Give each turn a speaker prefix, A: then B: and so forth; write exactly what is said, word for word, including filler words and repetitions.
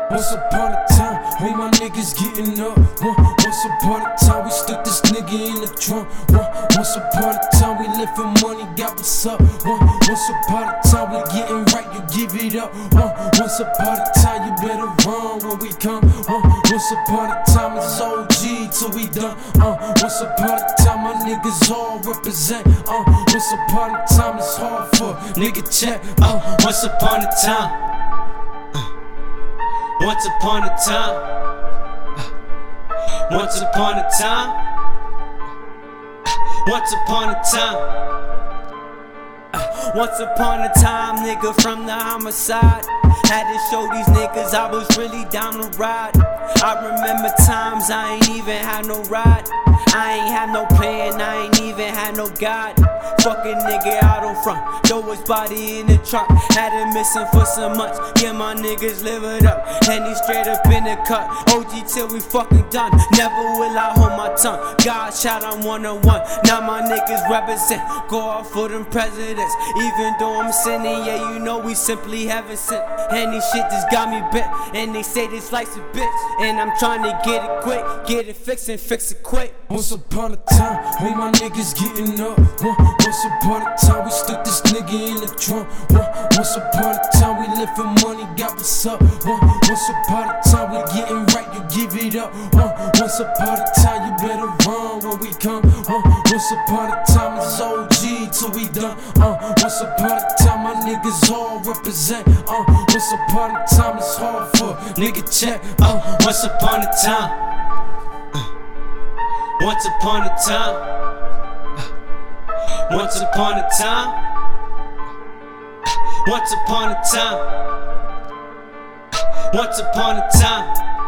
A: Once upon a time, all my niggas getting up. Once upon a time, we stuck this nigga in the trunk. Once upon a time, we lived for money, got what's up. Once upon a time, we getting right, you give it up. Once upon a time, you better run when we come. Once upon a time, it's O G till we done. Once upon a time, my niggas all represent. Once upon a time, it's hard for nigga check. Once upon a time. Once upon a time, once upon a time, once upon a time, once upon a time, nigga from the homicide. Had to show these niggas I was really down to ride. I remember times I ain't even had no ride. I ain't had no plan, I ain't even had no God. Fucking nigga out on front, throw his body in the trunk. Had him missing for some months, yeah my niggas live it up. And he straight up in the cut, O G till we fucking done. Never will I hold my tongue, God shot on one on one. Now my niggas represent, go off for them presidents. Even though I'm sinning, yeah you know we simply haven't sinned. And this shit just got me bent, and they say this life's a bitch. And I'm trying to get it quick, get it fixed and fix it quick. Once upon a time, all my niggas getting up. Once upon a time, we stuck this nigga in the trunk. Once upon a time, we lived for money, got what's up. Once upon a time, we getting right, you give it up. Once upon a time, you better run when we come. Once upon a time, it's O G till we done. Once upon a time, my niggas all represent. Once upon a time, it's hard for nigga check. Once upon a time. Once upon a time, once upon a time, once upon a time, once upon a time.